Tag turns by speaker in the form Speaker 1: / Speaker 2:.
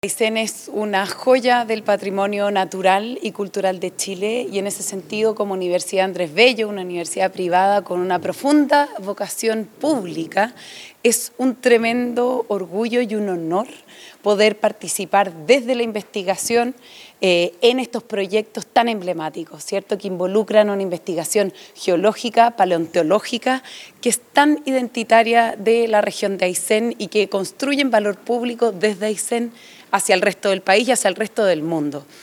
Speaker 1: Aysén es una joya del patrimonio natural y cultural de Chile y en ese sentido, como Universidad Andrés Bello, una universidad privada con una profunda vocación pública, es un tremendo orgullo y un honor poder participar desde la investigación en estos proyectos tan emblemáticos, ¿cierto? Que involucran una investigación geológica, paleontológica, que es tan identitaria de la región de Aysén y que construyen valor público desde Aysén hacia el resto del país y hacia el resto del mundo.